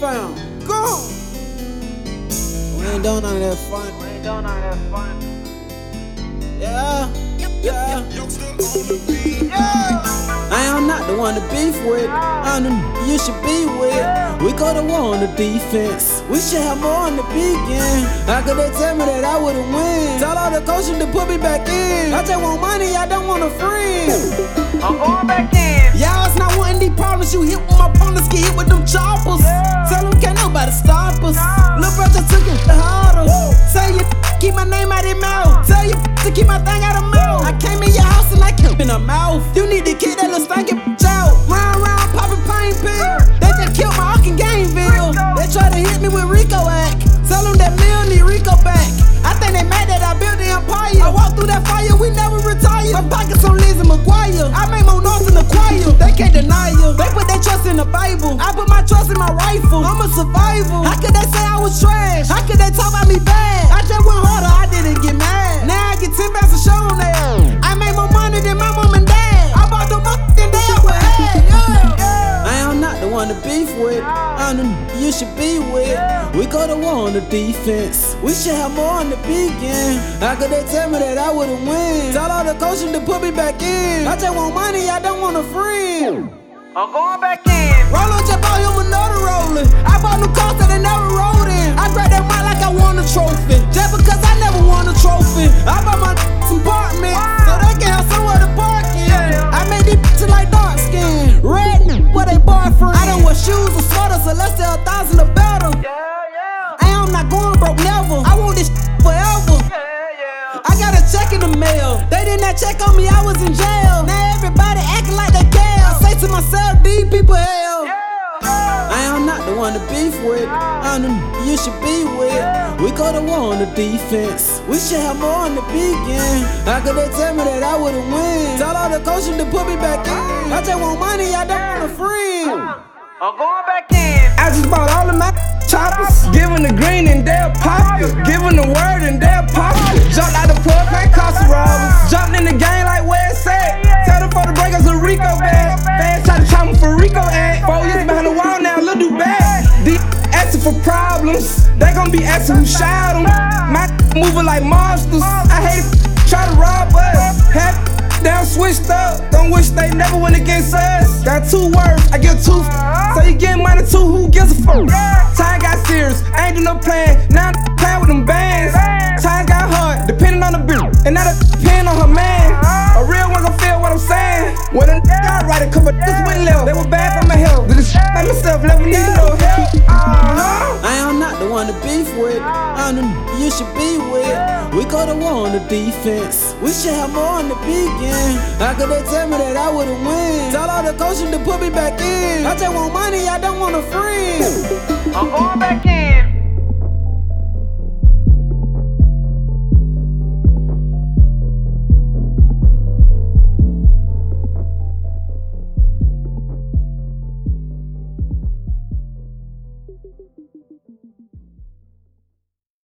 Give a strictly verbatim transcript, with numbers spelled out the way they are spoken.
fam. Go! We ain't doing none of that fun. We ain't doing none of that fun. Yeah, yeah. Yeah. I am not the one to beef with. I'm the n- you should be with. We go to war on the defense. We should have more on the begin. How could they tell me that I wouldn't win? Tell all the coaches to put me back in. I just want money, I don't want a friend. I'm going back in. Y'all, it's not wanting these problems. You hit with my opponents, get hit with them choppers. Tell them can't nobody stop us. Lil' brother took it harder. Tell you keep my name out their mouth. Tell you to keep my thing out of mouth. I came in your house and I kept in her mouth. You need to kick that little stinking bitch out. Round round popping pain pill. They just killed my Uncle Gameville. They try to hit me with Rico Act. Tell them that Mill need Rico back. I think they mad that I built the empire. I walked through that fire, we never retire. My pockets on Lizzie McGuire. I made more noise in the choir. They can't deny you. They put their trust in the Bible. I put my trust in my rifle. I'm a survivor. How could they say I was trash? How could they talk about me bad? I just went harder, I didn't get mad. Now I get ten bands of show on there. I made more money than my mom and dad. I bought the motherfucking they ever had. Yeah. I am not the one to beef with. I'm the n- you should be with. We go to war on the defense. We should have more on the begin. How could they tell me that I wouldn't win? Tell all the coaches to put me back in. I just want money, I don't want a friend. I'm going back in. Roller just bought him another rolling. I bought new cars that they never rode in. I grabbed that mic like I won a trophy. Just because I never won a trophy. I bought my some apartment so they can have somewhere to park in. I made these bitches like dark skin. Red with they boyfriend. I don't wear shoes or sweaters unless they're a thousand or better. Yeah, yeah. I am not going broke never. I want this forever. Yeah, yeah. I got a check in the mail. They did not check on me, I was in jail. Now everybody acting like they care. I say to myself, these people hell. I am not the one to beef with. I'm the n- you should be with. We go to war on the defense. We should have more on the begin. How could they tell me that I wouldn't win? Tell all the coaches to put me back in. I just want money, I don't want a friend. I'm going back in. I just bought all of my choppers. Giving the green and they'll pop it. Giving the word and they'll pop it. Jumped out the plug, can't cost a robbers. Jumped in the game like where it's at. Tell them for the breakers a Rico bag. Fans try to chop me for Rico ad. Four years behind the wall now, little do bad. These asking for problems. They gon' be asking who shot them. My moving like monsters. I hate it, try to rob us. Have down switched up. Don't wish they never went against us. Got two words, I give two. So you get money too, who gives a fuck? Time got serious, I ain't do no plan. Now I'm playing with them bands. Time got hard, depending on the bill. And now they depend on her man. A real one gon' feel what I'm saying. When a I write a couple this went left. They were bad for my health. Did this like myself, never need no help. Uh-huh. I am not the one to beef with. I'm the n- you should be with. We go to war on the defense. We should have more on the begin. How could they tell me that I wouldn't win? Tell all the coaches to put me back in. I just want money, I don't want a friend. I'm going back in.